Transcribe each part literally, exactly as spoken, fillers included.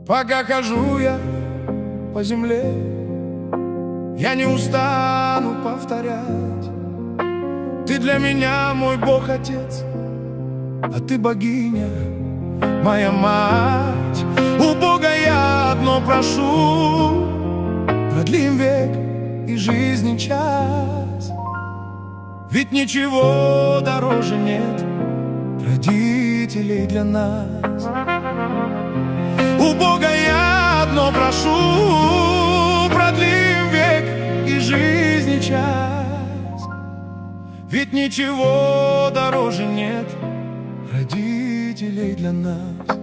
Пока хожу я по земле, я не устану повторять: ты для меня мой Бог-Отец, а ты богиня, моя мать. У Бога я одно прошу: продли им век и жизни час. Ведь ничего дороже нет родителей для нас. У Бога я одно прошу: продли им век и жизни час. Ведь ничего дороже нет родителей для нас.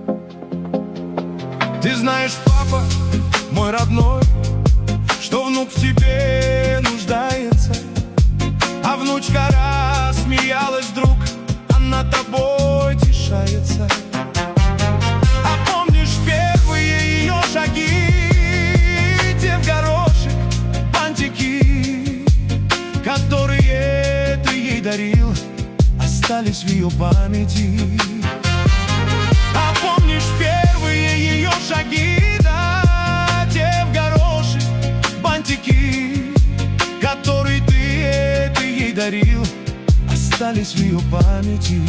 Ты знаешь, папа, мой родной, что внук в тебе нуждается. А внучка раз смеялась вдруг, она тобой тешается. А помнишь первые ее шаги, те в горошек бантики, которые ты ей дарил, остались в ее памяти. А помнишь первые ее шаги, да, те в горошек бантики, которые ты, ты ей дарил, остались в ее памяти.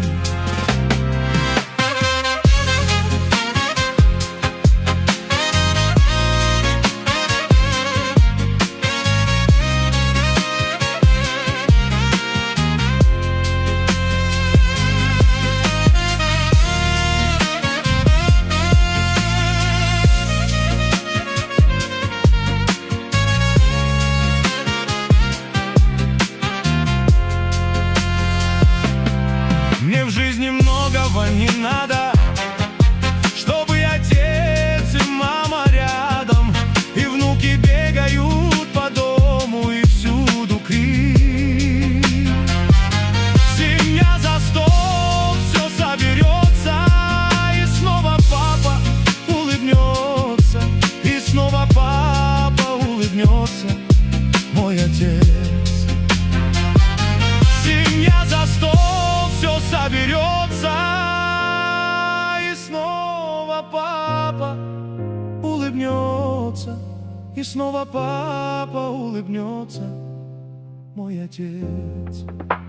Мне в жизни многого не надо, чтобы отец и мама рядом, и внуки бегают по дому, и всюду крик. Семья за стол, все соберется, и снова папа улыбнется, и снова папа улыбнется, мой отец. Семья за стол, все соберется, и снова папа улыбнется, и снова папа улыбнется, мой отец.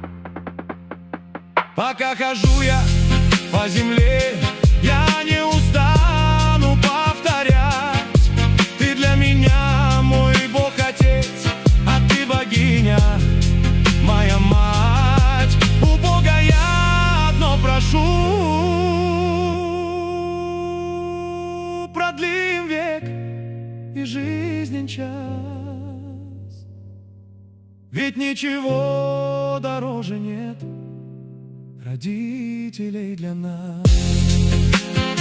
Пока хожу я по земле, я не устану повторять: ты для меня мой Бог-Отец, а ты богиня, моя мать. У Бога я одно прошу: продли им век и жизнен час. Ведь ничего дороже нет родителей для нас.